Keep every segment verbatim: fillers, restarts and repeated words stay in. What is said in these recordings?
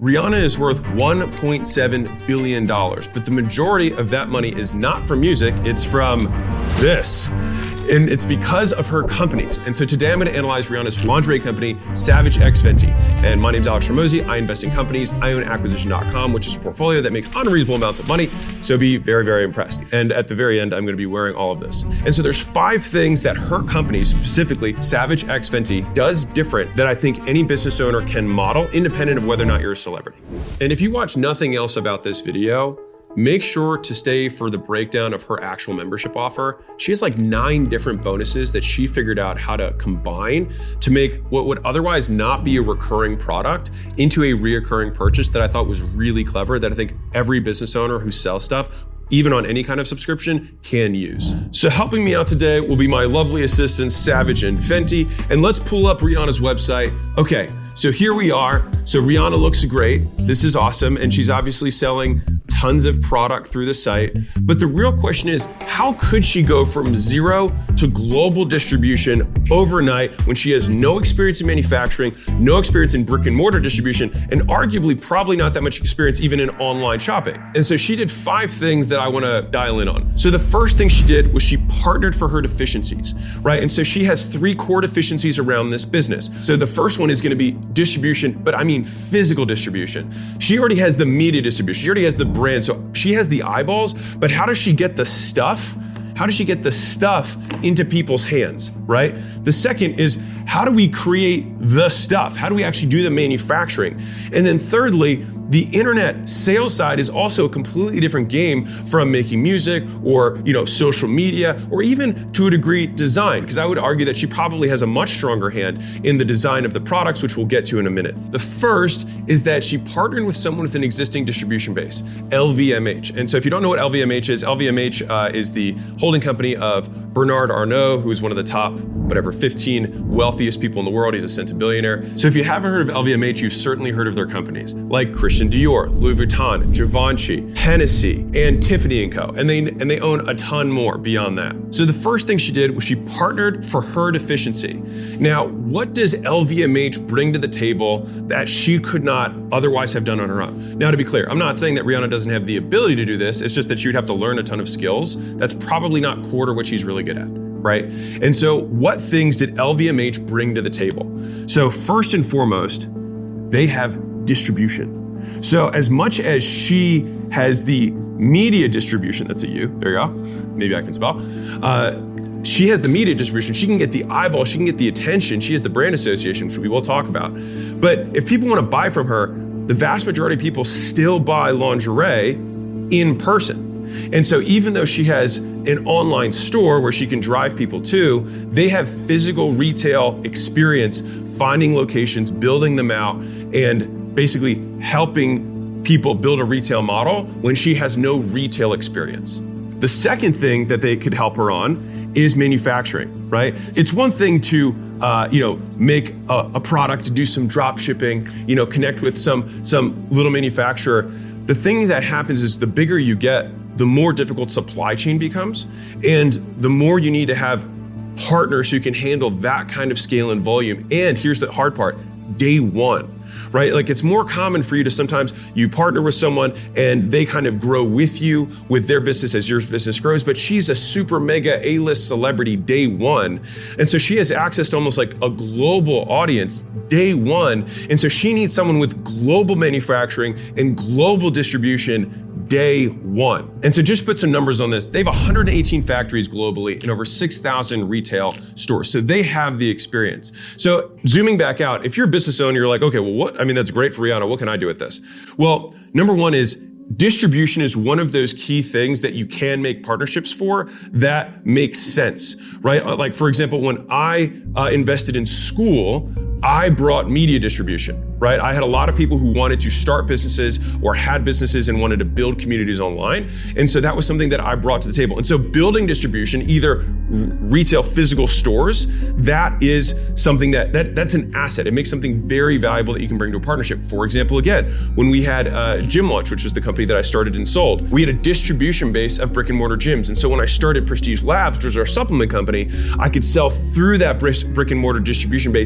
Rihanna is worth one point seven billion dollars, but the majority of that money is not from music, it's from this. And it's because of her companies. And so today I'm going to analyze Rihanna's lingerie company, Savage X Fenty. And my name's Alex Hormozi. I invest in companies. I own acquisition dot com, which is a portfolio that makes unreasonable amounts of money. So be very, very impressed. And at the very end, I'm going to be wearing all of this. And so there's five things that her company, specifically Savage X Fenty, does different that I think any business owner can model, independent of whether or not you're a celebrity. And if you watch nothing else about this video, make sure to stay for the breakdown of her actual membership offer. She has like nine different bonuses that she figured out how to combine to make what would otherwise not be a recurring product into a reoccurring purchase that I thought was really clever, that I think every business owner who sells stuff, even on any kind of subscription, can use. So helping me out today will be my lovely assistants, Savage and Fenty. And let's pull up Rihanna's website. Okay, so here we are. So Rihanna looks great. This is awesome. And she's obviously selling tons of product through the site. But the real question is, how could she go from zero to global distribution overnight when she has no experience in manufacturing, no experience in brick and mortar distribution, and arguably probably not that much experience even in online shopping? And so she did five things that I want to dial in on. So the first thing she did was she partnered for her deficiencies, right? And so she has three core deficiencies around this business. So the first one is going to be distribution, but I mean physical distribution. She already has the media distribution. She already has the brand. So she has the eyeballs, but how does she get the stuff? How does she get the stuff into people's hands, right? The second is, how do we create the stuff? How do we actually do the manufacturing? And then thirdly, the internet sales side is also a completely different game from making music or, you know, social media, or even to a degree design, because I would argue that she probably has a much stronger hand in the design of the products, which we'll get to in a minute. The first is that she partnered with someone with an existing distribution base, L V M H. And so if you don't know what L V M H is, L V M H uh, is the holding company of Bernard Arnault, who is one of the top, whatever, fifteen wealthiest people in the world. He's a centibillionaire. So if you haven't heard of L V M H, you've certainly heard of their companies, like Christian Dior, Louis Vuitton, Givenchy, Hennessy, and Tiffany and Co. And they and they own a ton more beyond that. So the first thing she did was she partnered for her deficiency. Now, what does L V M H bring to the table that she could not otherwise have done on her own? Now, to be clear, I'm not saying that Rihanna doesn't have the ability to do this. It's just that she would have to learn a ton of skills. That's probably not core to what she's really good at, right? And so what things did L V M H bring to the table? So first and foremost, they have distribution. So as much as she has the media distribution, that's a U, there you go, maybe I can spell. Uh, she has the media distribution, she can get the eyeball, she can get the attention, she has the brand association, which we will talk about. But if people want to buy from her, the vast majority of people still buy lingerie in person. And so even though she has an online store where she can drive people to, they have physical retail experience, finding locations, building them out, and basically helping people build a retail model when she has no retail experience. The second thing that they could help her on is manufacturing, right? It's one thing to uh, you know, make a, a product, do some drop shipping, you know, connect with some some little manufacturer. The thing that happens is the bigger you get, the more difficult supply chain becomes, and the more you need to have partners who can handle that kind of scale and volume. And here's the hard part, day one. Right? Like, it's more common for you to sometimes you partner with someone and they kind of grow with you with their business as your business grows, but she's a super mega A-list celebrity day one. And so she has access to almost like a global audience day one. And so she needs someone with global manufacturing and global distribution day one. And so just put some numbers on this. They have one hundred eighteen factories globally and over six thousand retail stores. So they have the experience. So zooming back out, if you're a business owner, you're like, okay, well, what, I mean, that's great for Rihanna. What can I do with this? Well, number one is distribution is one of those key things that you can make partnerships for that makes sense, right? Like, for example, when I uh, invested in school, I brought media distribution, right? I had a lot of people who wanted to start businesses or had businesses and wanted to build communities online. And so that was something that I brought to the table. And so building distribution, either retail physical stores, that is something that, that that's an asset. It makes something very valuable that you can bring to a partnership. For example, again, when we had uh, Gym Launch, which was the company that I started and sold, we had a distribution base of brick and mortar gyms. And so when I started Prestige Labs, which was our supplement company, I could sell through that brick and mortar distribution base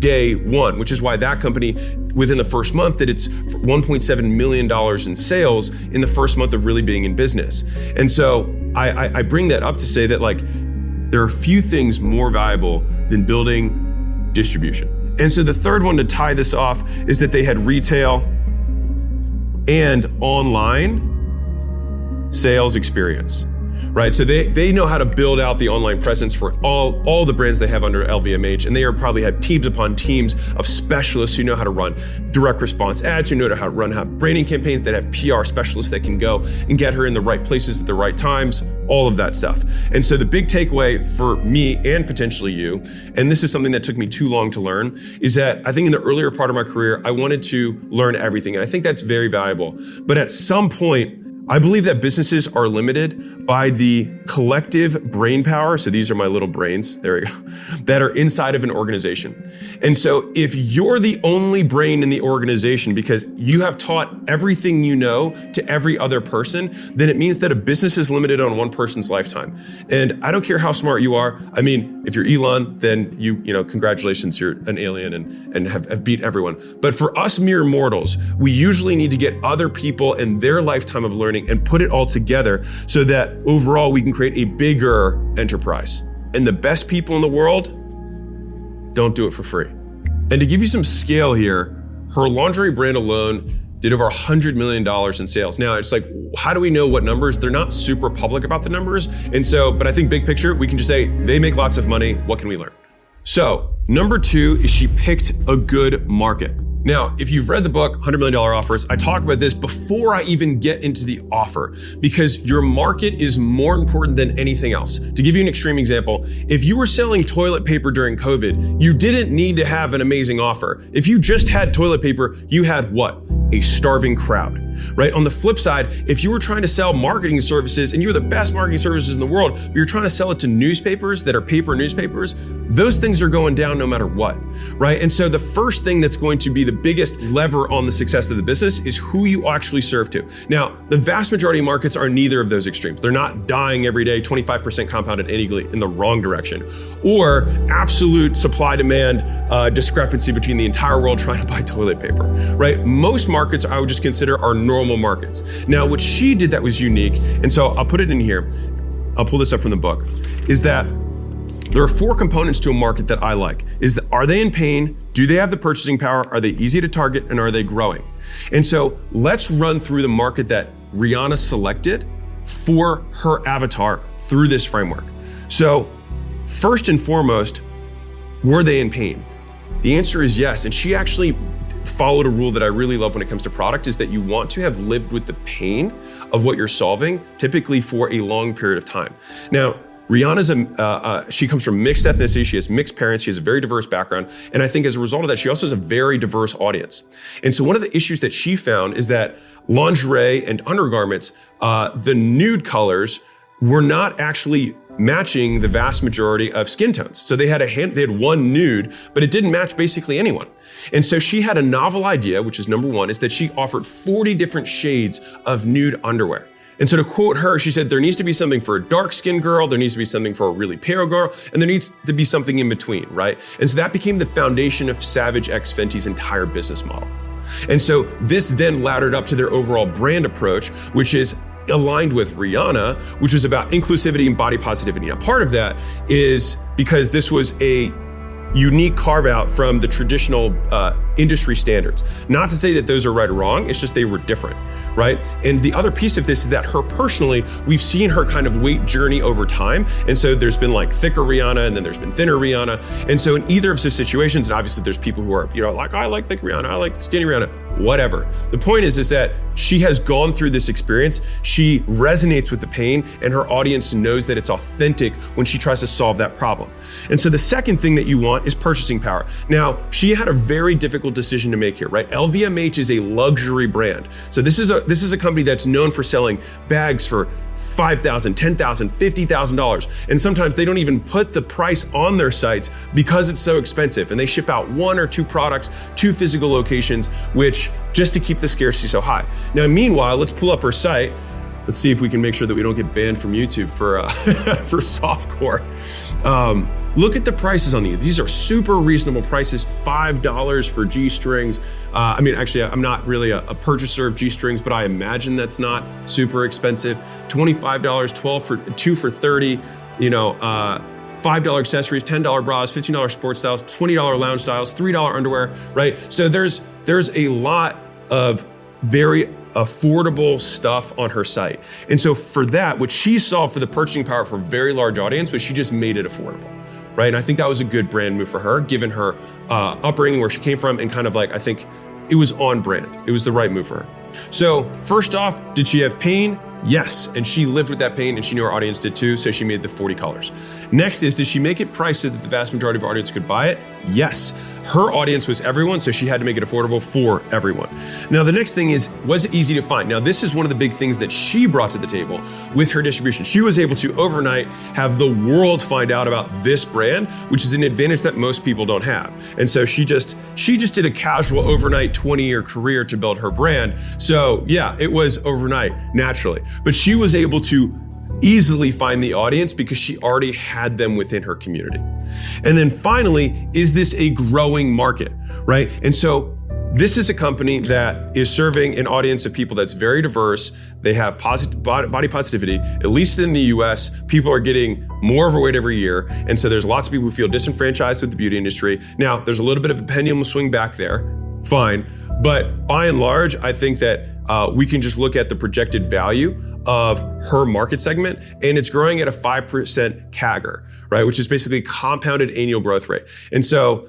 day one, which is why that company, within the first month, did its one point seven million dollars in sales in the first month of really being in business. And so I, I, I bring that up to say that like there are few things more valuable than building distribution. And so the third one to tie this off is that they had retail and online sales experience, right? So they, they know how to build out the online presence for all, all the brands they have under L V M H, and they are probably have teams upon teams of specialists who know how to run direct response ads, who know how to run how branding campaigns, that have P R specialists that can go and get her in the right places at the right times, all of that stuff. And so the big takeaway for me and potentially you, and this is something that took me too long to learn, is that I think in the earlier part of my career, I wanted to learn everything. And I think that's very valuable. But at some point, I believe that businesses are limited by the collective brain power. So these are my little brains, there we go, that are inside of an organization. And so if you're the only brain in the organization because you have taught everything you know to every other person, then it means that a business is limited on one person's lifetime. And I don't care how smart you are. I mean, if you're Elon, then you, you know, congratulations, you're an alien and, and have, have beat everyone. But for us mere mortals, we usually need to get other people and their lifetime of learning and put it all together so that overall we can create a bigger enterprise. And the best people in the world don't do it for free. And to give you some scale here, her lingerie brand alone did over one hundred million dollars in sales. Now it's like, how do we know what numbers? They're not super public about the numbers. And so, but I think big picture, we can just say they make lots of money. What can we learn? So number two is she picked a good market. Now, if you've read the book, one hundred million dollars Offers, I talk about this before I even get into the offer, because your market is more important than anything else. To give you an extreme example, if you were selling toilet paper during COVID, you didn't need to have an amazing offer. If you just had toilet paper, you had what? A starving crowd, right? On the flip side, if you were trying to sell marketing services and you were the best marketing services in the world, but you're trying to sell it to newspapers that are paper newspapers, those things are going down no matter what, right? And so the first thing that's going to be the biggest lever on the success of the business is who you actually serve to. Now, the vast majority of markets are neither of those extremes. They're not dying every day, twenty-five percent compounded annually in the wrong direction, or absolute supply-demand uh, discrepancy between the entire world trying to buy toilet paper, right? Most markets I would just consider are normal markets. Now, what she did that was unique, and so I'll put it in here, I'll pull this up from the book, is that there are four components to a market that I like. Is that, are they in pain? Do they have the purchasing power? Are they easy to target? And are they growing? And so let's run through the market that Rihanna selected for her avatar through this framework. So first and foremost, were they in pain? The answer is yes. And she actually followed a rule that I really love when it comes to product, is that you want to have lived with the pain of what you're solving, typically for a long period of time. Now, Rihanna's, a, uh, uh, she comes from mixed ethnicity, she has mixed parents, she has a very diverse background, and I think as a result of that, she also has a very diverse audience. And so one of the issues that she found is that lingerie and undergarments, uh, the nude colors were not actually matching the vast majority of skin tones. So they had a hand, they had one nude, but it didn't match basically anyone. And so she had a novel idea, which is number one, is that she offered forty different shades of nude underwear. And so to quote her, she said, there needs to be something for a dark skinned girl, there needs to be something for a really pale girl, and there needs to be something in between, right? And so that became the foundation of Savage X Fenty's entire business model. And so this then laddered up to their overall brand approach, which is aligned with Rihanna, which was about inclusivity and body positivity. Now, part of that is because this was a unique carve out from the traditional uh, industry standards. Not to say that those are right or wrong, it's just they were different, right? And the other piece of this is that her personally, we've seen her kind of weight journey over time. And so there's been like thicker Rihanna and then there's been thinner Rihanna. And so in either of those situations, and obviously there's people who are, you know, like, I like thick Rihanna, I like skinny Rihanna, whatever. The point is, is that she has gone through this experience. She resonates with the pain and her audience knows that it's authentic when she tries to solve that problem. And so the second thing that you want is purchasing power. Now, she had a very difficult decision to make here, right? L V M H is a luxury brand. So this is a this is a company that's known for selling bags for five thousand dollars, ten thousand dollars, fifty thousand dollars. And sometimes they don't even put the price on their sites because it's so expensive. And they ship out one or two products to physical locations, which just to keep the scarcity so high. Now, meanwhile, let's pull up her site. Let's see if we can make sure that we don't get banned from YouTube for uh, for softcore. Um, look at the prices on these. These are super reasonable prices, five dollars for G-strings. Uh, I mean, actually, I'm not really a, a purchaser of G-strings, but I imagine that's not super expensive. twenty-five dollars, twelve for two for thirty, you know, uh, five dollar accessories, ten dollar bras, fifteen dollar sports styles, twenty dollar lounge styles, three dollar underwear, right? So there's there's a lot of very affordable stuff on her site. And so for that, what she saw for the purchasing power for a very large audience was she just made it affordable, right? And I think that was a good brand move for her, given her uh, upbringing, where she came from, and kind of like, I think it was on brand. It was the right move for her. So first off, did she have pain? Yes, and she lived with that pain, and she knew her audience did too, so she made the forty colors. Next is, did she make it priced so that the vast majority of her audience could buy it? Yes. Her audience was everyone, so she had to make it affordable for everyone. Now, the next thing is, was it easy to find? Now, this is one of the big things that she brought to the table with her distribution. She was able to overnight have the world find out about this brand, which is an advantage that most people don't have. And so she just she just did a casual overnight twenty-year career to build her brand. So yeah, it was overnight, naturally. But she was able to easily find the audience because she already had them within her community. And then finally, is this a growing market, right? And so this is a company that is serving an audience of people that's very diverse. They have positive body positivity. At least in the U S, people are getting more overweight every year. And so there's lots of people who feel disenfranchised with the beauty industry. Now, there's a little bit of a pendulum swing back there, fine. But by and large, I think that uh, we can just look at the projected value of her market segment, and it's growing at a five percent C A G R, right? Which is basically compounded annual growth rate. And so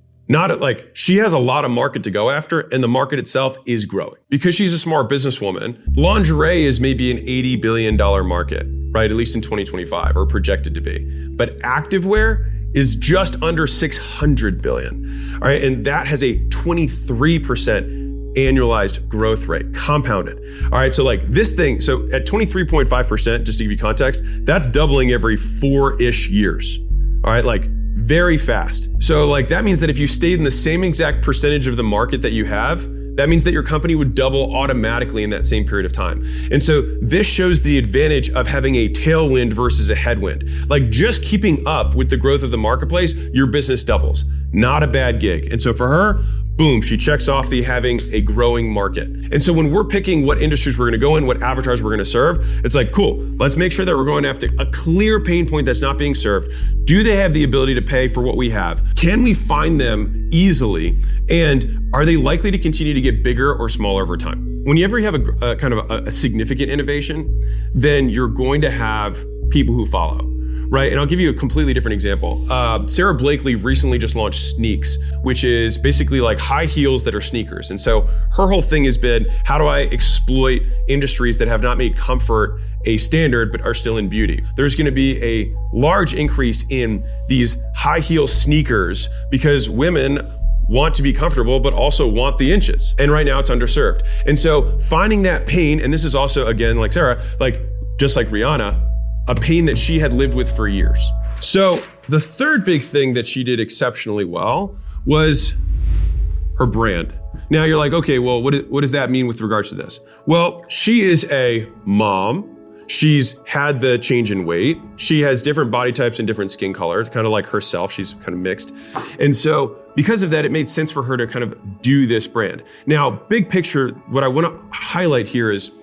not like she has a lot of market to go after, and the market itself is growing. Because she's a smart businesswoman, lingerie is maybe an eighty billion dollars market, right? At least in twenty twenty-five, or projected to be. But activewear is just under six hundred billion dollars, all right? And that has a twenty-three percent annualized growth rate, compounded. All right, so like this thing, so at twenty-three point five percent, just to give you context, that's doubling every four-ish years. All right, like very fast. So like that means that if you stayed in the same exact percentage of the market that you have, that means that your company would double automatically in that same period of time. And so this shows the advantage of having a tailwind versus a headwind. Like just keeping up with the growth of the marketplace, your business doubles. Not a bad gig. And so for her, boom, she checks off the having a growing market. And so when we're picking what industries we're gonna go in, what avatars we're gonna serve, it's like, cool, let's make sure that we're going after a clear pain point that's not being served. Do they have the ability to pay for what we have? Can we find them easily? And are they likely to continue to get bigger or smaller over time? Whenever you have a, a kind of a, a significant innovation, then you're going to have people who follow. Right, and I'll give you a completely different example. Uh, Sarah Blakely recently just launched Sneaks, which is basically like high heels that are sneakers. And so her whole thing has been, how do I exploit industries that have not made comfort a standard but are still in beauty? There's gonna be a large increase in these high heel sneakers because women want to be comfortable, but also want the inches. And right now it's underserved. And so finding that pain, and this is also, again, like Sarah, like just like Rihanna, a pain that she had lived with for years. So the third big thing that she did exceptionally well was her brand. Now you're like, okay, well, what, what does that mean with regards to this? Well, she is a mom. She's had the change in weight. She has different body types and different skin colors, kind of like herself. She's kind of mixed. And so because of that, it made sense for her to kind of do this brand. Now, big picture, what I want to highlight here is,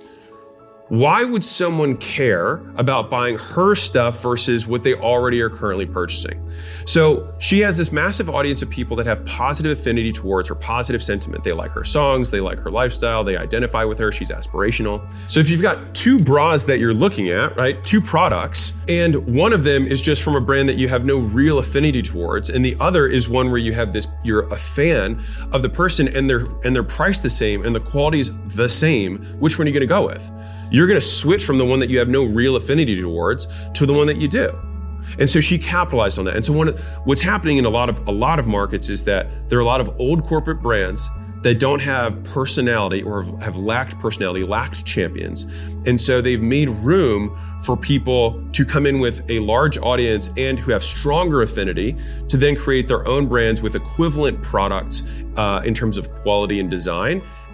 why would someone care about buying her stuff versus what they already are currently purchasing? So she has this massive audience of people that have positive affinity towards her, positive sentiment. They like her songs, they like her lifestyle, they identify with her, she's aspirational. So if you've got two bras that you're looking at, right, two products, and one of them is just from a brand that you have no real affinity towards, and the other is one where you have this, you're a fan of the person and they're and they're priced the same and the quality's the same, which one are you gonna go with? You're gonna switch from the one that you have no real affinity towards to the one that you do. And so she capitalized on that. And so one of, what's happening in a lot of a lot of markets is that there are a lot of old corporate brands that don't have personality or have lacked personality, lacked champions. And so they've made room for people to come in with a large audience and who have stronger affinity to then create their own brands with equivalent products uh, in terms of quality and design.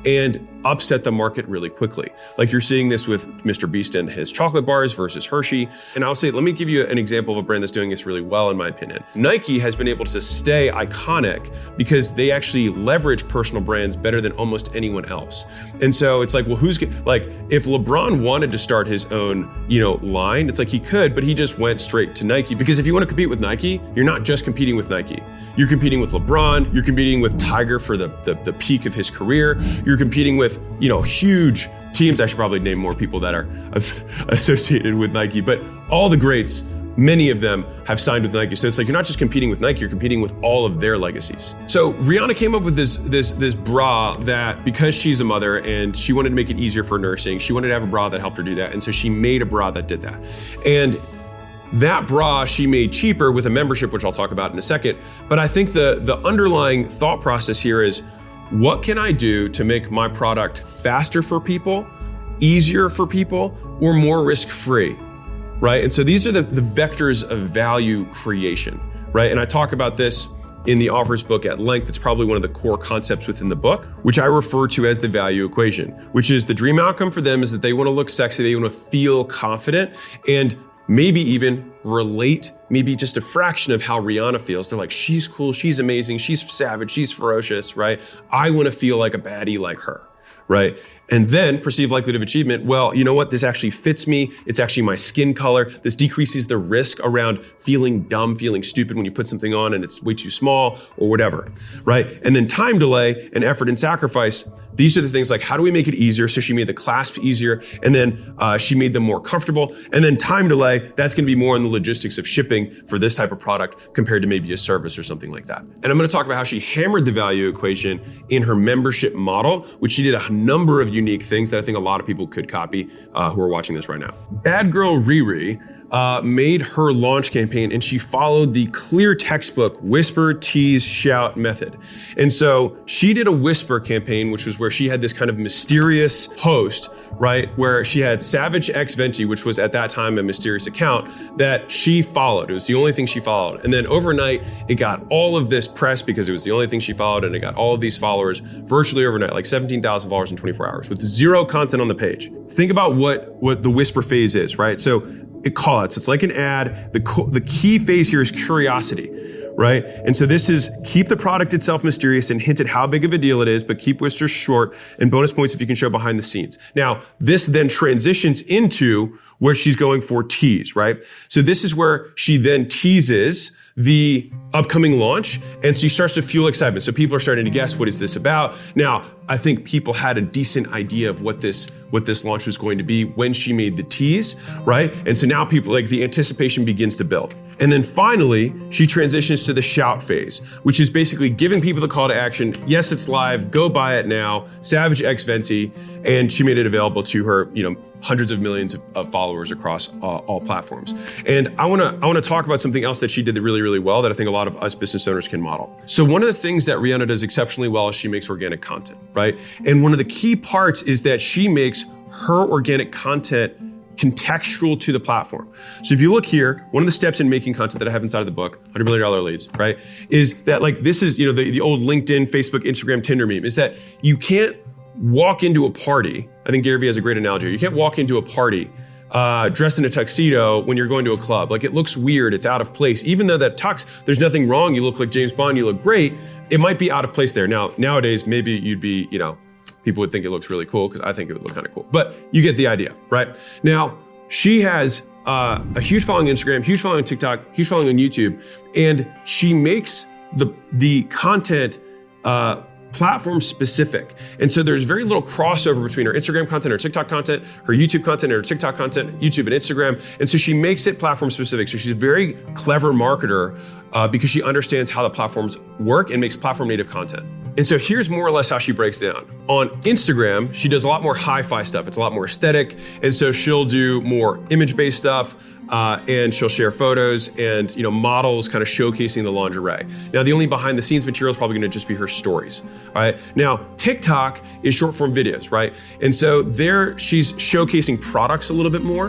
and upset the market really quickly. Like you're seeing this with Mister Beast and his chocolate bars versus Hershey. And I'll say, let me give you an example of a brand that's doing this really well, in my opinion. Nike has been able to stay iconic because they actually leverage personal brands better than almost anyone else. And so it's like, well, who's like, if LeBron wanted to start his own, you know, line, it's like he could, but he just went straight to Nike. Because if you want to compete with Nike, you're not just competing with Nike. You're competing with LeBron, you're competing with Tiger for the, the, the peak of his career, you're competing with, you know, huge teams. I should probably name more people that are associated with Nike, but all the greats, many of them have signed with Nike. So it's like, you're not just competing with Nike, you're competing with all of their legacies. So Rihanna came up with this, this, this bra that, because she's a mother and she wanted to make it easier for nursing, she wanted to have a bra that helped her do that. And so she made a bra that did that. And that bra she made cheaper with a membership, which I'll talk about in a second. But I think the, the underlying thought process here is, what can I do to make my product faster for people, easier for people, or more risk-free, right? And so these are the, the vectors of value creation, right? And I talk about this in the Offers book at length. It's probably one of the core concepts within the book, which I refer to as the value equation, which is the dream outcome for them is that they want to look sexy, they want to feel confident, and maybe even relate maybe just a fraction of how Rihanna feels. They're like, she's cool, she's amazing, she's savage, she's ferocious, right? I want to feel like a baddie like her, right? And then perceived likelihood of achievement. Well, you know what? This actually fits me. It's actually my skin color. This decreases the risk around feeling dumb, feeling stupid when you put something on and it's way too small or whatever, right? And then time delay and effort and sacrifice. These are the things like, how do we make it easier? So she made the clasp easier, and then uh, she made them more comfortable. And then time delay, that's going to be more on the logistics of shipping for this type of product compared to maybe a service or something like that. And I'm going to talk about how she hammered the value equation in her membership model, which she did a number of unique things that I think a lot of people could copy uh, who are watching this right now. Bad Girl Riri uh, made her launch campaign, and she followed the clear textbook whisper, tease, shout method. And so she did a whisper campaign, which was where she had this kind of mysterious post, right? Where she had Savage X Venti, which was at that time a mysterious account that she followed. It was the only thing she followed. And then overnight, it got all of this press because it was the only thing she followed, and it got all of these followers virtually overnight, like seventeen thousand followers in twenty-four hours with zero content on the page. Think about what, what the whisper phase is, right? So it call outs, it's like an ad. The, co- the key phase here is curiosity, right? And so this is keep the product itself mysterious and hint at how big of a deal it is, but keep whispers short, and bonus points if you can show behind the scenes. Now, this then transitions into where she's going for tease, right? So this is where she then teases the upcoming launch, and she starts to fuel excitement. So people are starting to guess, what is this about? Now, I think people had a decent idea of what this what this launch was going to be when she made the tease, right? And so now people, like, the anticipation begins to build. And then finally, she transitions to the shout phase, which is basically giving people the call to action. Yes, it's live, go buy it now, Savage X Venti, and she made it available to her, you know, hundreds of millions of, of followers across uh, all platforms. And I wanna I wanna talk about something else that she did really, really well that I think a lot of us business owners can model. So one of the things that Rihanna does exceptionally well is she makes organic content, right? And one of the key parts is that she makes her organic content contextual to the platform. So if you look here, one of the steps in making content that I have inside of the book, one hundred million dollars leads, right, is that, like, this is, you know, the, the old LinkedIn, Facebook, Instagram, Tinder meme, is that you can't walk into a party. I think Gary Vee has a great analogy. You can't walk into a party uh, dressed in a tuxedo when you're going to a club. Like, it looks weird, it's out of place. Even though that tux, there's nothing wrong, you look like James Bond, you look great, it might be out of place there. Now, nowadays, maybe you'd be, you know, people would think it looks really cool, because I think it would look kind of cool. But you get the idea, right? Now, she has uh, a huge following on Instagram, huge following on TikTok, huge following on YouTube, and she makes the the content uh, platform specific. And so there's very little crossover between her Instagram content, her TikTok content, her YouTube content, and her TikTok content, YouTube and Instagram. And so she makes it platform specific. So she's a very clever marketer uh, because she understands how the platforms work and makes platform native content. And so here's more or less how she breaks down. On Instagram, she does a lot more hi-fi stuff. It's a lot more aesthetic. And so she'll do more image-based stuff, uh, and she'll share photos and, you know, models kind of showcasing the lingerie. Now, the only behind the scenes material is probably gonna just be her stories, right? Now, TikTok is short form videos, right? And so there she's showcasing products a little bit more.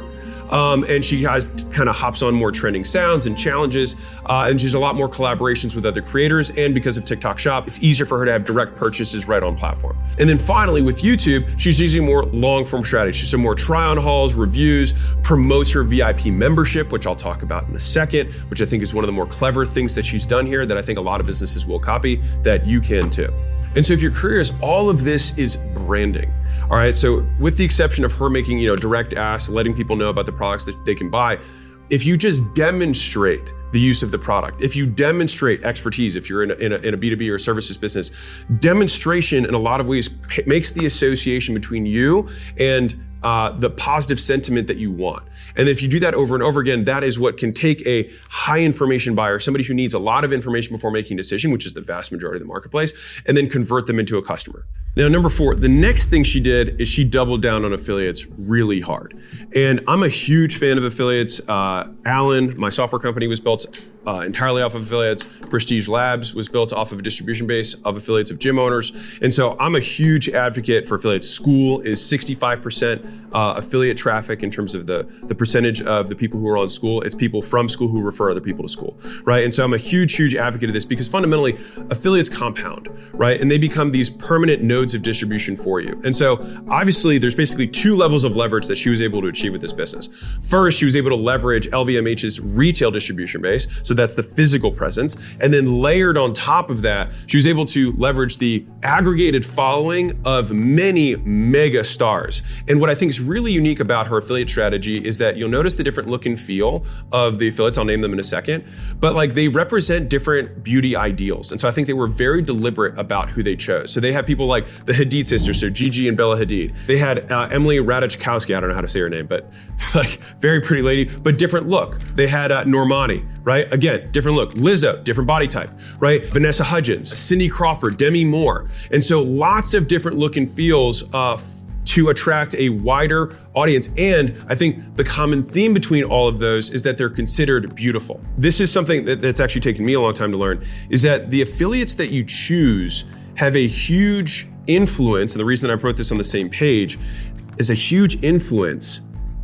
Um, and she has kind of hops on more trending sounds and challenges. Uh, and she's a lot more collaborations with other creators. And because of TikTok Shop, it's easier for her to have direct purchases right on platform. And then finally with YouTube, she's using more long form strategy. So more try on hauls, reviews, promotes her V I P membership, which I'll talk about in a second, which I think is one of the more clever things that she's done here that I think a lot of businesses will copy, that you can too. And so if you're curious, all of this is branding. All right, so with the exception of her making, you know, direct asks, letting people know about the products that they can buy, if you just demonstrate the use of the product, if you demonstrate expertise, if you're in a, in a, in a B two B or services business, demonstration in a lot of ways p- makes the association between you and Uh, the positive sentiment that you want. And if you do that over and over again, that is what can take a high information buyer, somebody who needs a lot of information before making a decision, which is the vast majority of the marketplace, and then convert them into a customer. Now, number four, the next thing she did is she doubled down on affiliates really hard. And I'm a huge fan of affiliates. Uh, Alan, my software company, was built uh, entirely off of affiliates. Prestige Labs was built off of a distribution base of affiliates of gym owners. And so I'm a huge advocate for affiliates. School is sixty-five percent uh, affiliate traffic in terms of the, the percentage of the people who are on School. It's people from School who refer other people to School, right? And so I'm a huge, huge advocate of this because fundamentally affiliates compound, right? And they become these permanent nodes of distribution for you. And so obviously there's basically two levels of leverage that she was able to achieve with this business. First, she was able to leverage L V M H's retail distribution base. So that's the physical presence. And then layered on top of that, she was able to leverage the aggregated following of many mega stars. And what I think is really unique about her affiliate strategy is that you'll notice the different look and feel of the affiliates. I'll name them in a second, but like they represent different beauty ideals. And so I think they were very deliberate about who they chose. So they have people like the Hadid sisters, so Gigi and Bella Hadid. They had uh, Emily Ratajkowski, I don't know how to say her name, but it's like very pretty lady, but different look. They had uh, Normani, right? Again, different look. Lizzo, different body type, right? Vanessa Hudgens, Cindy Crawford, Demi Moore. And so lots of different look and feels uh, f- to attract a wider audience. And I think the common theme between all of those is that they're considered beautiful. This is something that, that's actually taken me a long time to learn, is that the affiliates that you choose have a huge influence, and the reason that I wrote this on the same page is a huge influence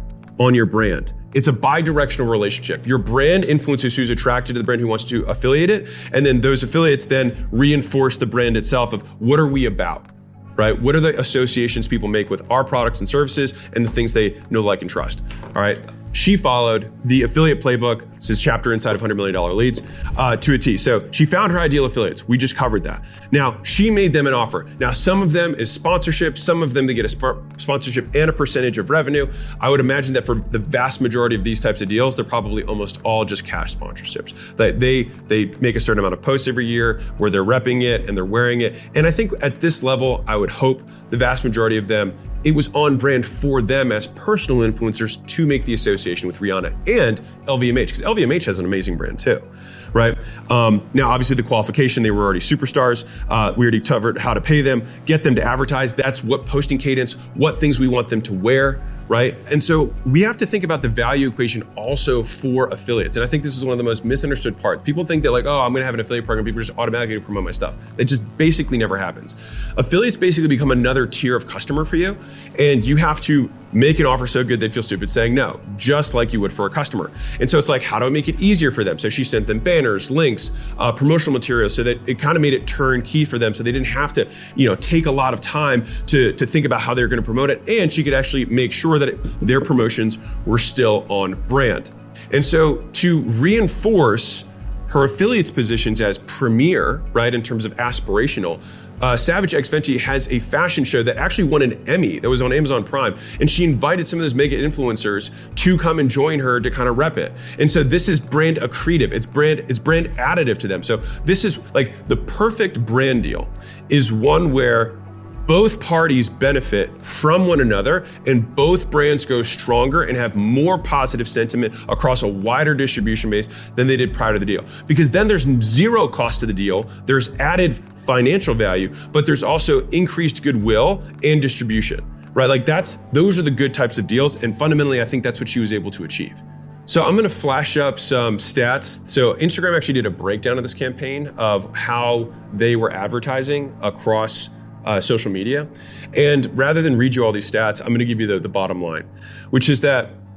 on your brand. It's a bi-directional relationship. Your brand influences who's attracted to the brand, who wants to affiliate it, and then those affiliates then reinforce the brand itself of what are we about, right? What are the associations people make with our products and services and the things they know, like, and trust, all right? She followed the affiliate playbook, this is chapter inside of one hundred million dollars leads, uh, to a T. So she found her ideal affiliates. We just covered that. Now, she made them an offer. Now, some of them is sponsorship. Some of them, they get a sp- sponsorship and a percentage of revenue. I would imagine that for the vast majority of these types of deals, they're probably almost all just cash sponsorships. They, they, they make a certain amount of posts every year where they're repping it and they're wearing it. And I think at this level, I would hope the vast majority of them, it was on brand for them as personal influencers to make the association with Rihanna and L V M H, because L V M H has an amazing brand too, right? Um, now, obviously the qualification, they were already superstars. Uh, we already covered how to pay them, get them to advertise. That's what posting cadence, what things we want them to wear, right? And so we have to think about the value equation also for affiliates. And I think this is one of the most misunderstood parts. People think that like, oh, I'm gonna have an affiliate program, people just automatically promote my stuff. It just basically never happens. Affiliates basically become another tier of customer for you, and you have to make an offer so good they'd feel stupid saying no, just like you would for a customer. And so it's like, how do I make it easier for them? So she sent them banners, links, uh, promotional materials, so that it kind of made it turnkey for them, so they didn't have to, you know, take a lot of time to, to think about how they're gonna promote it, and she could actually make sure that it, their promotions were still on brand. And so to reinforce her affiliates positions as premier, right, in terms of aspirational, Uh, Savage X Fenty has a fashion show that actually won an Emmy that was on Amazon Prime. And she invited some of those mega influencers to come and join her to kind of rep it. And so this is brand accretive. It's brand, it's brand additive to them. So this is like the perfect brand deal is one where both parties benefit from one another and both brands go stronger and have more positive sentiment across a wider distribution base than they did prior to the deal. Because then there's zero cost to the deal, there's added financial value, but there's also increased goodwill and distribution, right? Like that's, those are the good types of deals. And fundamentally, I think that's what she was able to achieve. So I'm gonna flash up some stats. So Instagram actually did a breakdown of this campaign of how they were advertising across Uh, social media. And rather than read you all these stats, I'm gonna give you the, the bottom line, which is that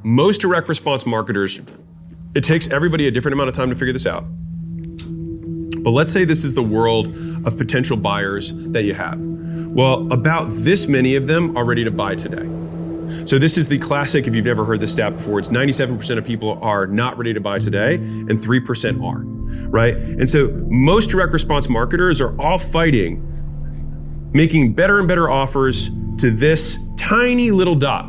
most direct response marketers, it takes everybody a different amount of time to figure this out. But let's say this is the world of potential buyers that you have. Well, about this many of them are ready to buy today. So this is the classic, if you've never heard this stat before, it's ninety-seven percent of people are not ready to buy today and three percent are, right? And so most direct response marketers are all fighting, making better and better offers to this tiny little dot.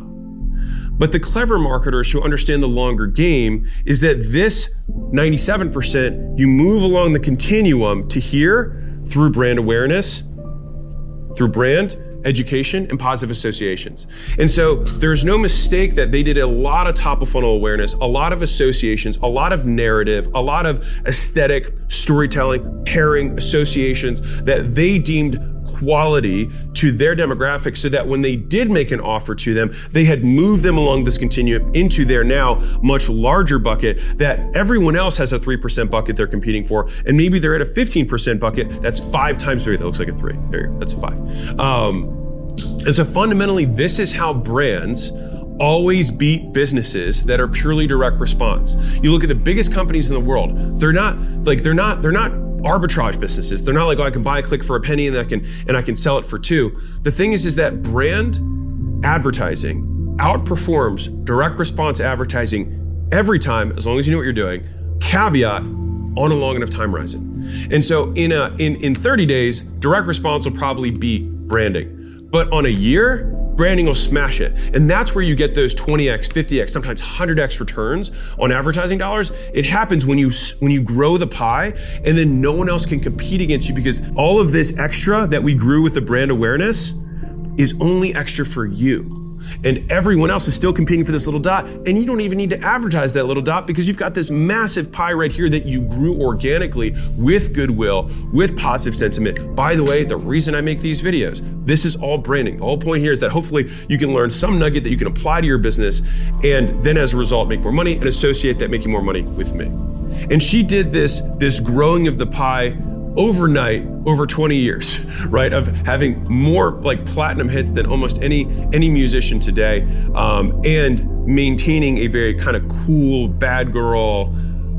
But the clever marketers who understand the longer game is that this ninety-seven percent, you move along the continuum to here through brand awareness, through brand, education, and positive associations. And so there's no mistake that they did a lot of top of funnel awareness, a lot of associations, a lot of narrative, a lot of aesthetic storytelling, pairing, associations that they deemed quality to their demographics so that when they did make an offer to them, they had moved them along this continuum into their now much larger bucket that everyone else has a three percent bucket they're competing for. And maybe they're at a fifteen percent bucket. That's five times three. That looks like a three. There you go. That's a five. Um, and so fundamentally, this is how brands always beat businesses that are purely direct response. You look at the biggest companies in the world, they're not like, they're not, they're not arbitrage businesses. They're not like, oh, I can buy a click for a penny and I can, and I can sell it for two. The thing is, is that brand advertising outperforms direct response advertising every time, as long as you know what you're doing, caveat, on a long enough time horizon. And so in a, in, in thirty days, direct response will probably be branding. But on a year, branding will smash it. And that's where you get those twenty X, fifty X, sometimes one hundred X returns on advertising dollars. It happens when you when you grow the pie and then no one else can compete against you because all of this extra that we grew with the brand awareness is only extra for you. And everyone else is still competing for this little dot, and you don't even need to advertise that little dot because you've got this massive pie right here that you grew organically with goodwill, with positive sentiment. By the way, the reason I make these videos, this is all branding. The whole point here is that hopefully you can learn some nugget that you can apply to your business and then as a result make more money and associate that making more money with me. And she did this, this growing of the pie overnight over twenty years, right? Of having more like platinum hits than almost any any musician today, um, and maintaining a very kind of cool bad girl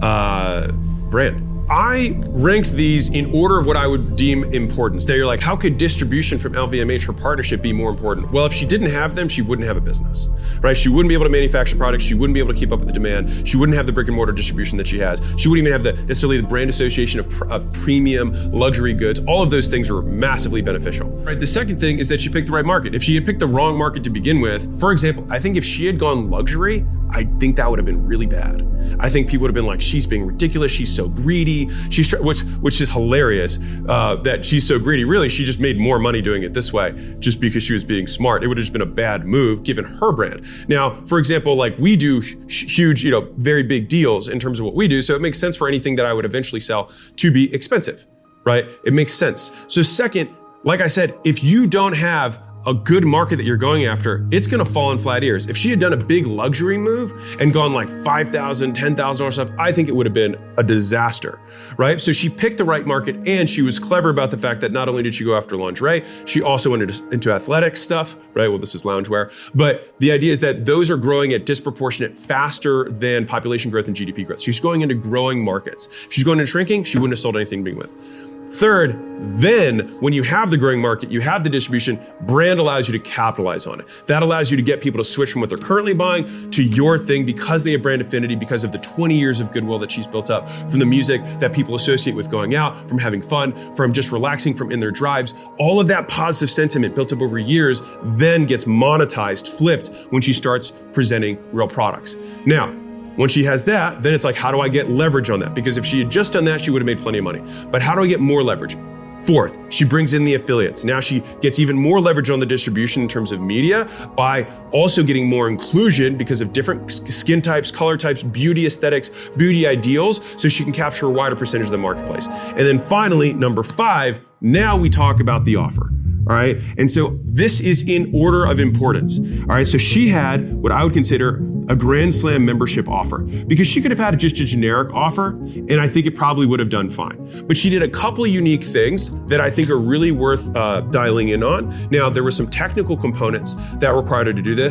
uh, brand. I ranked these in order of what I would deem importance. Now you're like, how could distribution from L V M H, her partnership, be more important? Well, if she didn't have them, she wouldn't have a business, right? She wouldn't be able to manufacture products. She wouldn't be able to keep up with the demand. She wouldn't have the brick and mortar distribution that she has. She wouldn't even have the necessarily the brand association of, of premium luxury goods. All of those things were massively beneficial, right? The second thing is that she picked the right market. If she had picked the wrong market to begin with, for example, I think if she had gone luxury, I think that would have been really bad. I think people would have been like, she's being ridiculous. She's so greedy. She's which which is hilarious uh, that she's so greedy. Really, she just made more money doing it this way just because she was being smart. It would have just been a bad move given her brand. Now, for example, like we do huge, you know, very big deals in terms of what we do. So it makes sense for anything that I would eventually sell to be expensive, right? It makes sense. So second, like I said, if you don't have a good market that you're going after, it's gonna fall on flat ears. If she had done a big luxury move and gone like five thousand dollars, ten thousand dollars stuff, I think it would have been a disaster, right? So she picked the right market and she was clever about the fact that not only did she go after lingerie, she also went into athletic stuff, right? Well, this is loungewear. But the idea is that those are growing at disproportionate faster than population growth and G D P growth. She's going into growing markets. If she's going into shrinking, she wouldn't have sold anything to begin with. Third, then when you have the growing market, you have the distribution, brand allows you to capitalize on it. That allows you to get people to switch from what they're currently buying to your thing because they have brand affinity, because of the twenty years of goodwill that she's built up from the music that people associate with going out, from having fun, from just relaxing, from in their drives. All of that positive sentiment built up over years then gets monetized, flipped when she starts presenting real products. Now, once she has that, then it's like, how do I get leverage on that? Because if she had just done that, she would have made plenty of money. But how do I get more leverage? Fourth, she brings in the affiliates. Now she gets even more leverage on the distribution in terms of media by also getting more inclusion because of different skin types, color types, beauty aesthetics, beauty ideals, so she can capture a wider percentage of the marketplace. And then finally, number five, now we talk about the offer. All right. And so this is in order of importance. All right. So she had what I would consider a Grand Slam membership offer because she could have had just a generic offer and I think it probably would have done fine. But she did a couple of unique things that I think are really worth uh, dialing in on. Now, there were some technical components that required her to do this.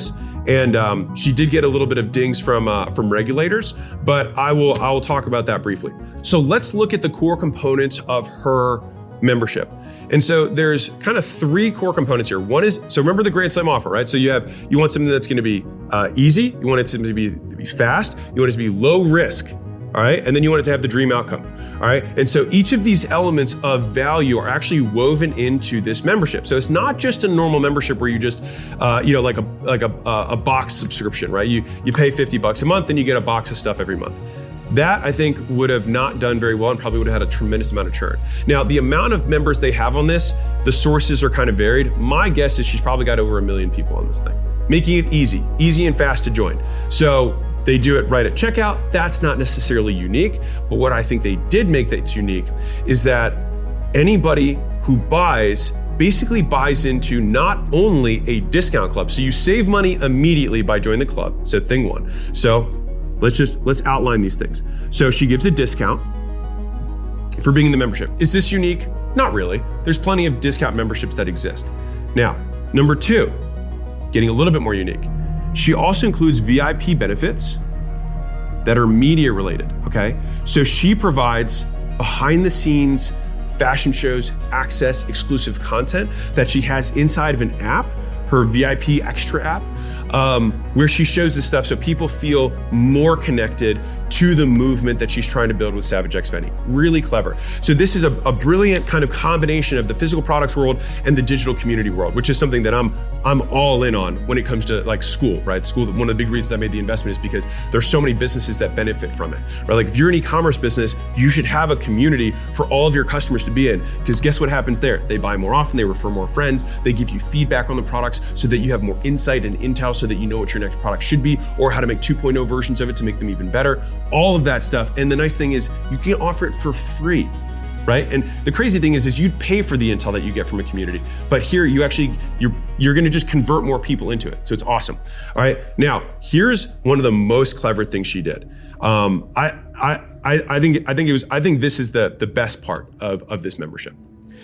And um, she did get a little bit of dings from uh, from regulators, but I will I will talk about that briefly. So let's look at the core components of her membership. And so there's kind of three core components here. One is, so remember the Grand Slam offer, right? So you have, you want something that's going to be uh, easy. You want it to be, to be fast. You want it to be low risk. All right. And then you want it to have the dream outcome. All right. And so each of these elements of value are actually woven into this membership. So it's not just a normal membership where you just, uh, you know, like a, like a, a box subscription, right? You, you pay fifty bucks a month and you get a box of stuff every month. That, I think, would have not done very well and probably would have had a tremendous amount of churn. Now, the amount of members they have on this, the sources are kind of varied. My guess is she's probably got over a million people on this thing, making it easy, easy and fast to join. So they do it right at checkout. That's not necessarily unique, but what I think they did make that's unique is that anybody who buys basically buys into not only a discount club. So you save money immediately by joining the club. So thing one. So Let's just, let's outline these things. So she gives a discount for being in the membership. Is this unique? Not really. There's plenty of discount memberships that exist. Now, number two, getting a little bit more unique. She also includes V I P benefits that are media related, okay? So she provides behind the scenes fashion shows, access, exclusive content that she has inside of an app, her V I P Extra app, um, where she shows this stuff so people feel more connected to the movement that she's trying to build with Savage X Fenty. Really clever. So this is a, a brilliant kind of combination of the physical products world and the digital community world, which is something that I'm I'm all in on when it comes to like school, right? School, one of the big reasons I made the investment is because there's so many businesses that benefit from it, right? Like if you're an e-commerce business, you should have a community for all of your customers to be in, because guess what happens there? They buy more often, they refer more friends, they give you feedback on the products so that you have more insight and intel so that you know what your next product should be or how to make two point oh versions of it to make them even better. All of that stuff. And the nice thing is you can offer it for free, right? And the crazy thing is, is you'd pay for the intel that you get from a community, but here you actually, you're, you're going to just convert more people into it. So it's awesome. All right. Now here's one of the most clever things she did. Um, I, I, I, I think, I think it was, I think this is the, the best part of, of this membership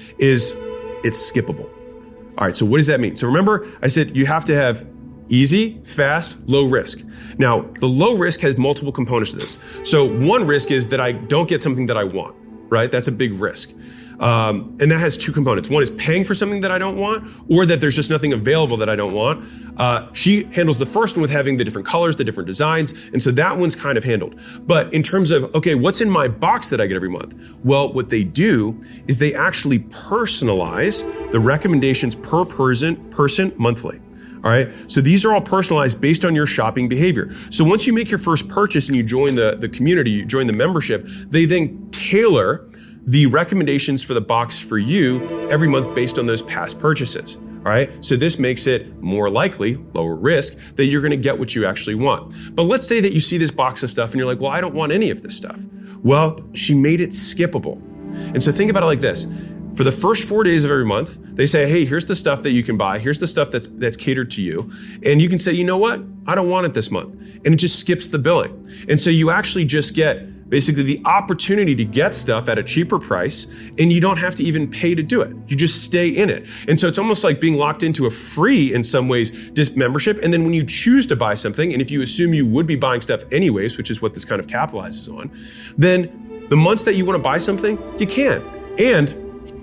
is it's skippable. All right. So what does that mean? So remember I said you have to have easy, fast, low risk. Now, the low risk has multiple components to this. So one risk is that I don't get something that I want, right? That's a big risk. Um, and that has two components. One is paying for something that I don't want, or that there's just nothing available that I don't want. Uh, she handles the first one with having the different colors, the different designs. And so that one's kind of handled. But in terms of, okay, what's in my box that I get every month? Well, what they do is they actually personalize the recommendations per person, person monthly. All right. So these are all personalized based on your shopping behavior. So once you make your first purchase and you join the, the community, you join the membership, they then tailor the recommendations for the box for you every month based on those past purchases. All right. So this makes it more likely, lower risk, that you're going to get what you actually want. But let's say that you see this box of stuff and you're like, well, I don't want any of this stuff. Well, she made it skippable. And so think about it like this. For the first four days of every month, they say, hey, here's the stuff that you can buy. Here's the stuff that's that's catered to you. And you can say, you know what? I don't want it this month. And it just skips the billing. And so you actually just get basically the opportunity to get stuff at a cheaper price, and you don't have to even pay to do it. You just stay in it. And so it's almost like being locked into a free, in some ways, just membership. And then when you choose to buy something, and if you assume you would be buying stuff anyways, which is what this kind of capitalizes on, then the months that you want to buy something, you can. And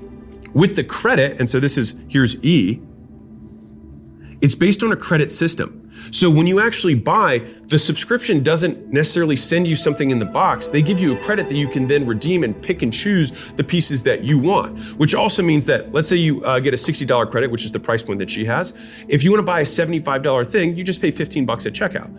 with the credit, and so this is, here's E, it's based on a credit system. So when you actually buy, the subscription doesn't necessarily send you something in the box. They give you a credit that you can then redeem and pick and choose the pieces that you want, which also means that, let's say you uh, get a sixty dollars credit, which is the price point that she has. If you want to buy a seventy-five dollars thing, you just pay fifteen bucks at checkout.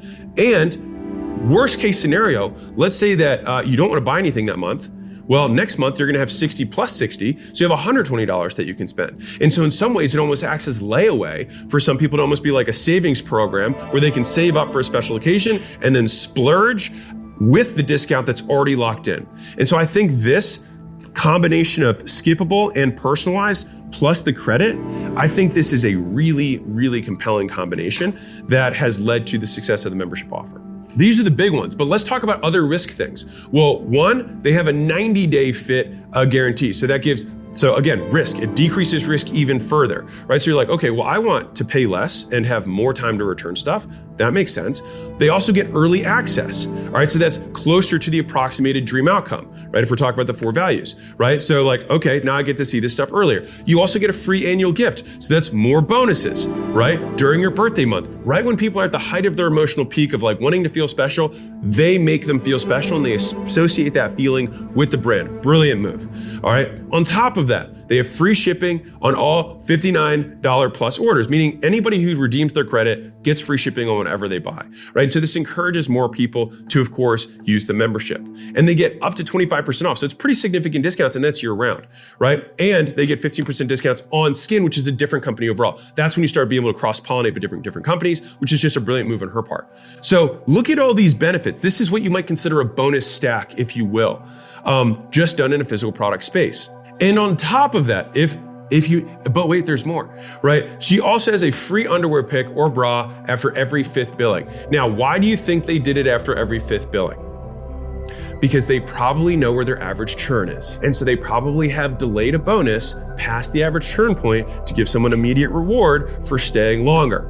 And worst case scenario, let's say that uh, you don't want to buy anything that month. Well, next month, you're going to have sixty plus sixty, so you have one hundred twenty dollars that you can spend. And so in some ways, it almost acts as layaway for some people to almost be like a savings program where they can save up for a special occasion and then splurge with the discount that's already locked in. And so I think this combination of skippable and personalized plus the credit, I think this is a really, really compelling combination that has led to the success of the membership offer. These are the big ones, but let's talk about other risk things. Well, one, they have a ninety day fit uh, guarantee. So that gives, so again, risk, it decreases risk even further, right? So you're like, okay, well, I want to pay less and have more time to return stuff. That makes sense. They also get early access. All right, so that's closer to the approximated dream outcome, right? If we're talking about the four values, right? So like, okay, now I get to see this stuff earlier. You also get a free annual gift. So that's more bonuses, right? During your birthday month, right when people are at the height of their emotional peak of like wanting to feel special, they make them feel special and they associate that feeling with the brand. Brilliant move. All right. On top of that, they have free shipping on all fifty-nine dollars plus orders, meaning anybody who redeems their credit gets free shipping on whatever they buy, right? So this encourages more people to, of course, use the membership. And they get up to twenty-five percent off. So it's pretty significant discounts, and that's year round, right? And they get fifteen percent discounts on Skin, which is a different company overall. That's when you start being able to cross-pollinate with different, different companies, which is just a brilliant move on her part. So look at all these benefits. This is what you might consider a bonus stack, if you will, um, just done in a physical product space. And on top of that, if If you, but wait, there's more, right? She also has a free underwear pick or bra after every fifth billing. Now, why do you think they did it after every fifth billing? Because they probably know where their average churn is. And so they probably have delayed a bonus past the average churn point to give someone immediate reward for staying longer.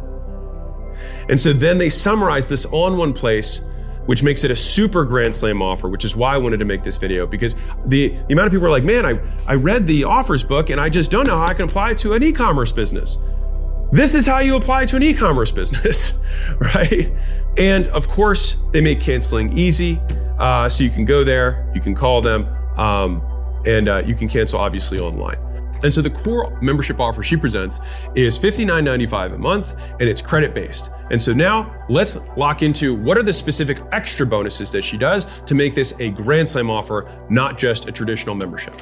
And so then they summarize this on one place, which makes it a super grand slam offer, which is why I wanted to make this video, because the, the amount of people are like, man, I, I read the offers book and I just don't know how I can apply it to an e-commerce business. This is how you apply to an e-commerce business, right? And of course, they make canceling easy. Uh, so you can go there, you can call them, um, and uh, you can cancel obviously online. And so the core membership offer she presents is fifty-nine ninety-five a month, and it's credit-based. And so now let's lock into what are the specific extra bonuses that she does to make this a Grand Slam offer, not just a traditional membership.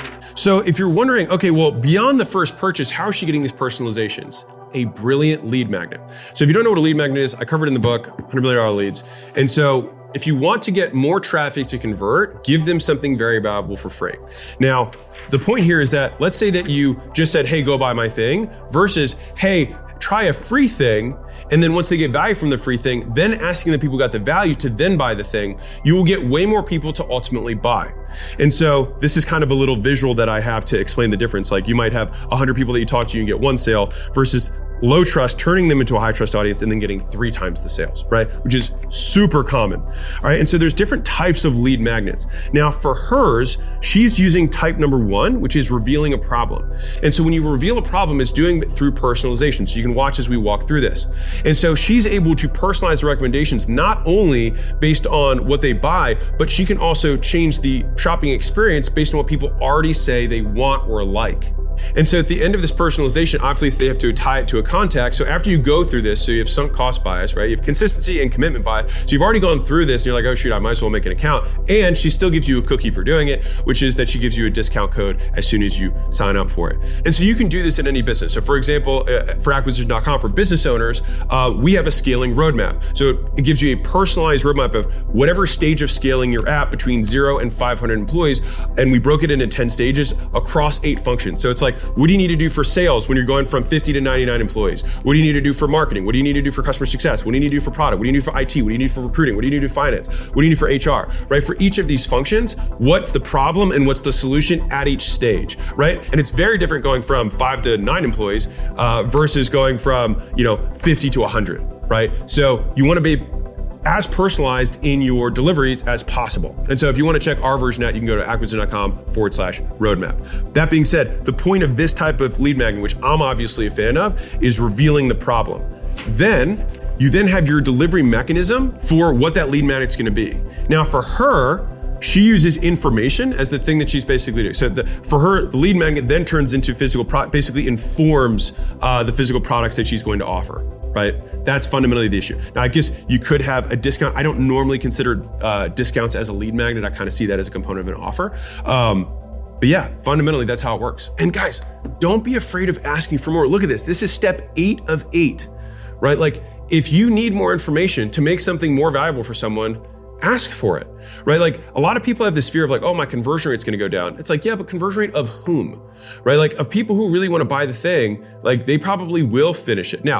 So if you're wondering, okay, well, beyond the first purchase, how is she getting these personalizations? A brilliant lead magnet. So if you don't know what a lead magnet is, I covered it in the book, one hundred million dollars leads. And so if you want to get more traffic to convert, give them something very valuable for free. Now, the point here is that let's say that you just said, hey, go buy my thing, versus, hey, try a free thing. And then once they get value from the free thing, then asking the people who got the value to then buy the thing, you will get way more people to ultimately buy. And so this is kind of a little visual that I have to explain the difference. Like you might have one hundred people that you talk to, you can get one sale, versus low trust, turning them into a high trust audience and then getting three times the sales, right? Which is super common. All right. And so there's different types of lead magnets. Now for hers, she's using type number one, which is revealing a problem. And so when you reveal a problem, it's doing it through personalization. So you can watch as we walk through this. And so she's able to personalize the recommendations, not only based on what they buy, but she can also change the shopping experience based on what people already say they want or like. And so at the end of this personalization, obviously they have to tie it to a contact. So after you go through this, so you have sunk cost bias, right? You have consistency and commitment bias. So you've already gone through this and you're like, oh shoot, I might as well make an account. And she still gives you a cookie for doing it, which is that she gives you a discount code as soon as you sign up for it. And so you can do this in any business. So for example, uh, for acquisition dot com, for business owners, uh, we have a scaling roadmap. So it gives you a personalized roadmap of whatever stage of scaling you're at between zero and five hundred employees. And we broke it into ten stages across eight functions. So it's like, what do you need to do for sales when you're going from fifty to ninety-nine employees? What do you need to do for marketing? What do you need to do for customer success? What do you need to do for product? What do you need for I T? What do you need for recruiting? What do you need to do for finance? What do you need for H R, right? For each of these functions, what's the problem and what's the solution at each stage, right? And it's very different going from five to nine employees uh, versus going from, you know, fifty to one hundred, right? So you want to be as personalized in your deliveries as possible. And so if you want to check our version out, you can go to acquisition dot com forward slash roadmap. That being said, the point of this type of lead magnet, which I'm obviously a fan of, is revealing the problem. Then you then have your delivery mechanism for what that lead magnet's going to be. Now for her, she uses information as the thing that she's basically doing. So the, for her, the lead magnet then turns into physical, pro- basically informs uh, the physical products that she's going to offer, right? That's fundamentally the issue. Now, I guess you could have a discount. I don't normally consider uh, discounts as a lead magnet. I kind of see that as a component of an offer. Um, but yeah, fundamentally, that's how it works. And guys, don't be afraid of asking for more. Look at this. This is step eight of eight, right? Like if you need more information to make something more valuable for someone, ask for it, right? Like a lot of people have this fear of like, oh, my conversion rate's going to go down. It's like, yeah, but conversion rate of whom, right? Like of people who really want to buy the thing, like they probably will finish it. Now,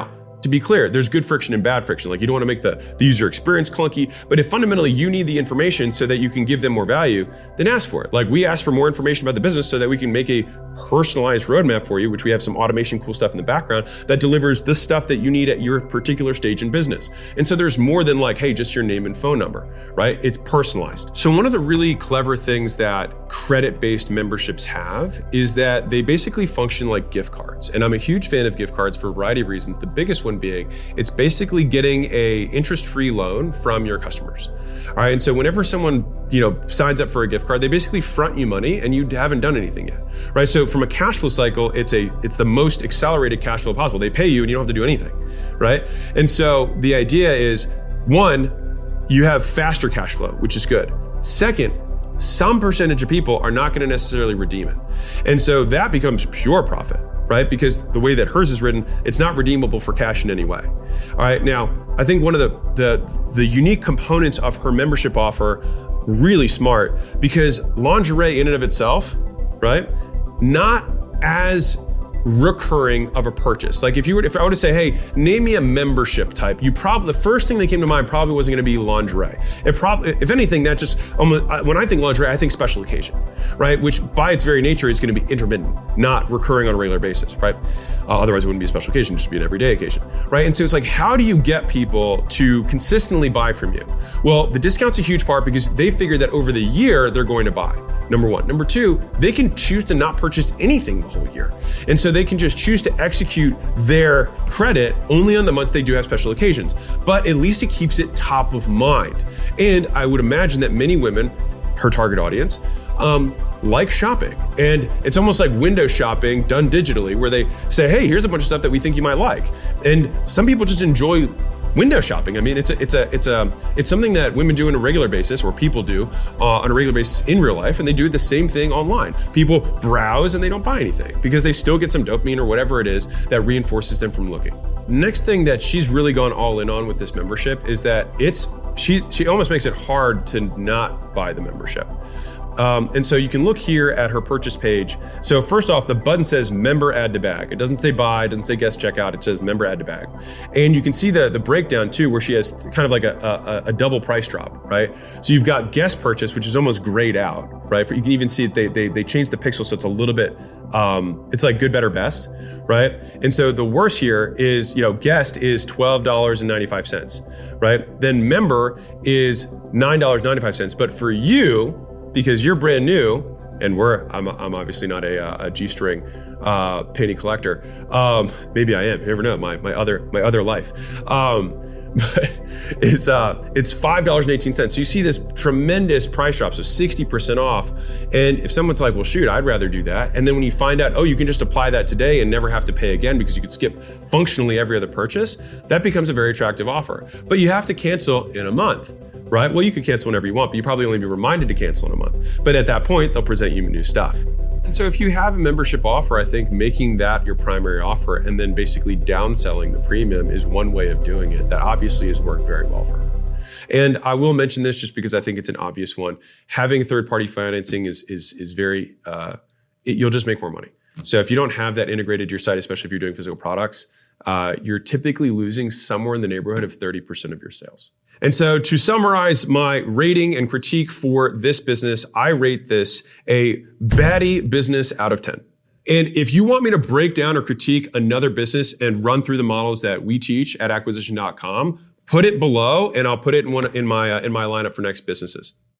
to be clear, there's good friction and bad friction. Like you don't want to make the, the user experience clunky, but if fundamentally you need the information so that you can give them more value, then ask for it. Like we ask for more information about the business so that we can make a personalized roadmap for you, which we have some automation cool stuff in the background that delivers the stuff that you need at your particular stage in business. And so there's more than like, hey, just your name and phone number, right? It's personalized. So one of the really clever things that credit-based memberships have is that they basically function like gift cards. And I'm a huge fan of gift cards for a variety of reasons. The biggest one being, it's basically getting a interest-free loan from your customers. All right, and so whenever someone, you know, signs up for a gift card, they basically front you money and you haven't done anything yet, right? So from a cash flow cycle, it's a it's the most accelerated cash flow possible. They pay you and you don't have to do anything, right? And so the idea is, one, you have faster cash flow, which is good. Second, some percentage of people are not going to necessarily redeem it. And so that becomes pure profit, right? Because the way that hers is written, it's not redeemable for cash in any way. All right, now, I think one of the, the, the unique components of her membership offer, really smart, because lingerie in and of itself, right, not as recurring of a purchase. Like if you were, if I were to say, hey, name me a membership type, you probably, the first thing that came to mind probably wasn't going to be lingerie. It probably, if anything, that just, almost, when I think lingerie, I think special occasion, right? Which by its very nature is going to be intermittent, not recurring on a regular basis, right? Uh, otherwise it wouldn't be a special occasion, just be an everyday occasion, right? And so it's like, how do you get people to consistently buy from you? Well, the discount's a huge part because they figure that over the year, they're going to buy. Number one. Number two, they can choose to not purchase anything the whole year. And so they can just choose to execute their credit only on the months they do have special occasions. But at least it keeps it top of mind. And I would imagine that many women, her target audience, um, like shopping. And it's almost like window shopping done digitally, where they say, hey, here's a bunch of stuff that we think you might like. And some people just enjoy window shopping. I mean, it's a, it's a, it's a, it's something that women do on a regular basis, or people do uh, on a regular basis in real life, and they do the same thing online. People browse and they don't buy anything because they still get some dopamine or whatever it is that reinforces them from looking. Next thing that she's really gone all in on with this membership is that it's, she, she almost makes it hard to not buy the membership. Um, and so you can look here at her purchase page. So first off, the button says member add to bag. It doesn't say buy, it doesn't say guest checkout, it says member add to bag. And you can see the, the breakdown too, where she has kind of like a, a, a double price drop, right? So you've got guest purchase, which is almost grayed out, right? You can even see that they, they, they changed the pixel so it's a little bit, um, it's like good, better, best, right? And so the worst here is, you know, guest is twelve dollars and ninety-five cents, right? Then member is nine dollars and ninety-five cents. But for you, because you're brand new, and we're, I'm, I'm obviously not a, a G-string uh, penny collector. Um, maybe I am. You never know. My my other my other life. Um, but it's uh, it's five dollars and eighteen cents. So you see this tremendous price drop, so sixty percent off. And if someone's like, well, shoot, I'd rather do that. And then when you find out, oh, you can just apply that today and never have to pay again because you could skip functionally every other purchase, that becomes a very attractive offer. But you have to cancel in a month. Right? Well, you could cancel whenever you want, but you probably only be reminded to cancel in a month. But at that point, they'll present you new stuff. And so if you have a membership offer, I think making that your primary offer and then basically downselling the premium is one way of doing it that obviously has worked very well for her. And I will mention this just because I think it's an obvious one. Having third-party financing is is is very, uh, it, you'll just make more money. So if you don't have that integrated to your site, especially if you're doing physical products, uh, you're typically losing somewhere in the neighborhood of thirty percent of your sales. And so to summarize my rating and critique for this business, I rate this a batty business out of ten. And if you want me to break down or critique another business and run through the models that we teach at acquisition dot com, put it below and I'll put it in one in my uh, in my lineup for next businesses.